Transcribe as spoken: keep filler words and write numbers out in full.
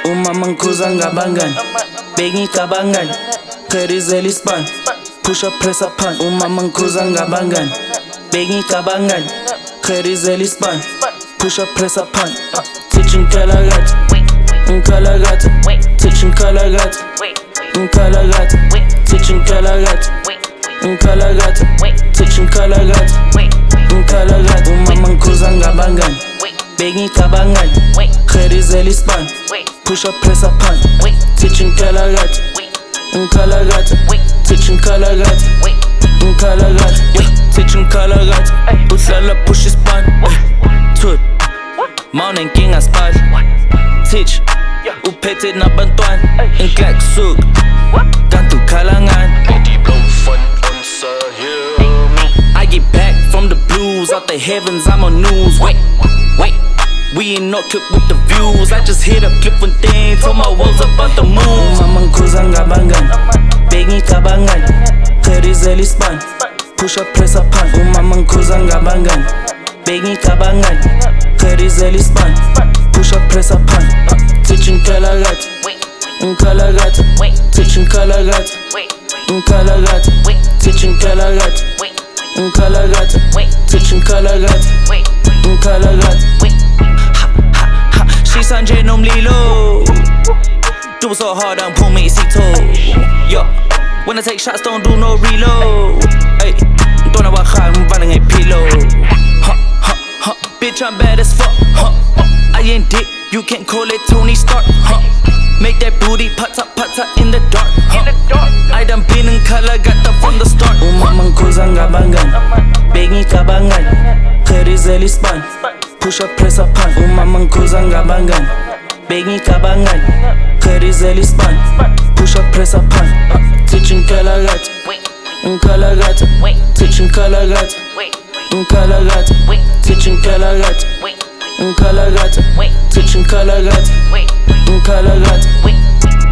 Umama ngikhuza ngabangani bengicabangani Perizela ispan push up press up pan Umama ngikhuza ngabangani bengicabangani Perizela ispan push up press up pan Teaching kalagathi Nkalagathi Teaching kalagathi Nkalagathi Teaching kalagathi Nkalagathi Teaching kalagathi Nkalagathi Umama ngikhuza ngabangani bengicabangani Perizela ispan push up press up pan Teaching kalagathi Nkalagathi Teaching kalagathi Nkalagathi Teaching kalagathi uhlala push ispan Tut Mawunenkinga spali Teach uphethe nabantwana Inklak suka kanti ukhala ngani I get back from the blues out the heavens I'm on news Wait, wait We ain't not cooked with the views I just hit a clip one thing Told my walls about the moon Umama ngikhuza ngabangani bengicabangani Perizela ispan push up press up pan Umama ngikhuza ngabangani bengicabangani Perizela ispan push up press up pan Teaching kalagathi Nkalagathi Teaching kalagathi Nkalagathi Teaching kalagathi Nkalagathi Teaching kalagathi Nkalagathi She sanje nomlilo Do so hard and pull me isito Yo When I take shots don't do no reload Ay Don't know what I'm running a pillow Huh huh huh Bitch I'm bad as fuck Huh I ain't dick You can't call it Tony Stark Huh Make that booty pata pata in the dark Huh I done been in color got that from the start Umama ngikhuza ngabangani bengicabangani Perizela ispan push up press up pan Umama ngikhuza ngabangani bengicabangani Perizela ispan push up press up pan Teaching kalagathi Nkalagathi Teaching kalagathi Nkalagathi Teaching kalagathi Nkalagathi Teaching kalagathi Nkalagathi